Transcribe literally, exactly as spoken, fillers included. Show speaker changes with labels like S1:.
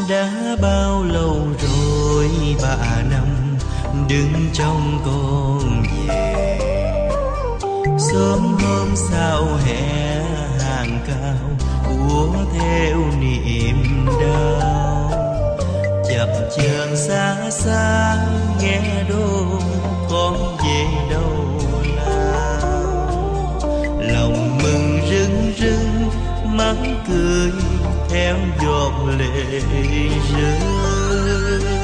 S1: Đã bao lâu rồi bà năm đứng trong con về. Sớm hôm sau hè hàng cao của theo niềm đau. Chập chờn xa xa nghe đồn con về đâu lao. Lòng mừng rưng rưng mắt cười theo giọt lệ rơi.